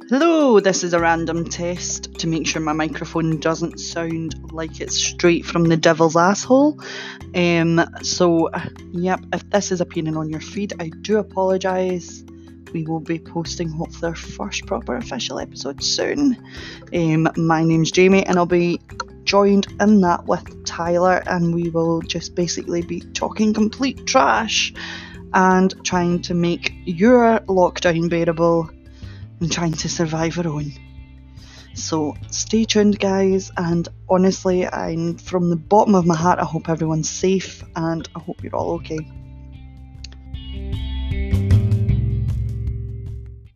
Hello, this is a random test to make sure my microphone doesn't sound like it's straight from the devil's asshole. Yep, if this is appearing on your feed, I do apologise. We will be posting hopefully our first proper official episode soon. My name's Jamie and I'll be joined in that with Tyler, and we will just basically be talking complete trash and trying to make your lockdown bearable and trying to survive our own. So stay tuned, guys, and honestly, I'm from the bottom of my heart, I hope everyone's safe and I hope you're all okay.